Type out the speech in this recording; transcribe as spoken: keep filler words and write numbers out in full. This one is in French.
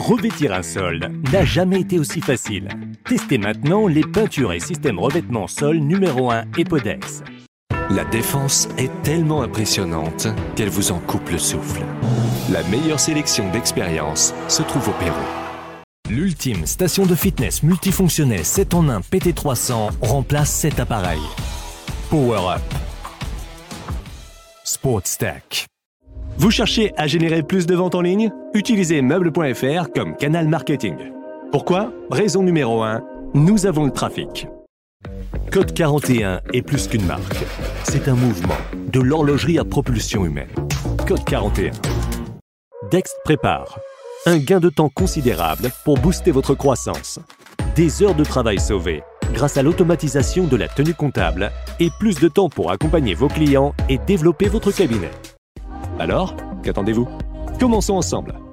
Revêtir un sol n'a jamais été aussi facile. Testez maintenant les peintures et systèmes revêtement sol numéro un Epodex. La défense est tellement impressionnante qu'elle vous en coupe le souffle. La meilleure sélection d'expérience se trouve au Pérou. L'ultime station de fitness multifonctionnelle sept en un P T trois cents remplace cet appareil. Power Up. Sport Stack. Vous cherchez à générer plus de ventes en ligne? Utilisez meubles point F R comme canal marketing. Pourquoi? Raison numéro un, nous avons le trafic. Code quarante et un est plus qu'une marque. C'est un mouvement, de l'horlogerie à propulsion humaine. Code quarante et un. Dext prépare. Un gain de temps considérable pour booster votre croissance. Des heures de travail sauvées grâce à l'automatisation de la tenue comptable et plus de temps pour accompagner vos clients et développer votre cabinet. Alors, qu'attendez-vous? Commençons ensemble.